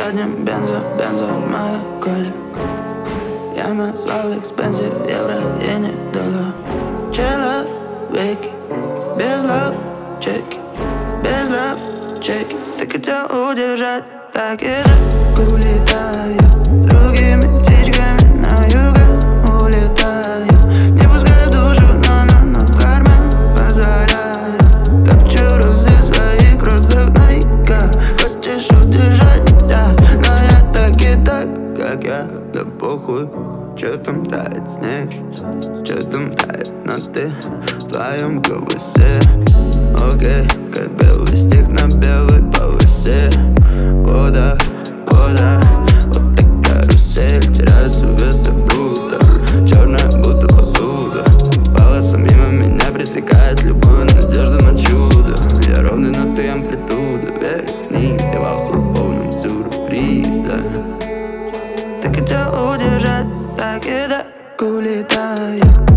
заднем бензо моя коля. Я назвал экспенсив, евро, иены, доллар. Человеки, без лапчеки, без лапчеки. Ты хотел удержать, так и так улетаю. С другими птичками на юго улетаю. Не пускаю душу, но в карман позволяю. Топчу розы в своих кроссах Найка. Хочешь удержать, да, но я так и так, как я, да похуй. Чё там тает снег, чё там тает, но ты в твоем колесе. Окей, как белый стих на белой полосе. Вода, вода, вот так карусель. Теряюсь в весах блюда, черная будто посуда. Полоса мимо меня пресекает любую надежду на чудо. Я ровный, но ты амплитуда. Вверх-вниз, я в ахуе полном сюрприз, да. Ты хотел удержать, так и так улетаю.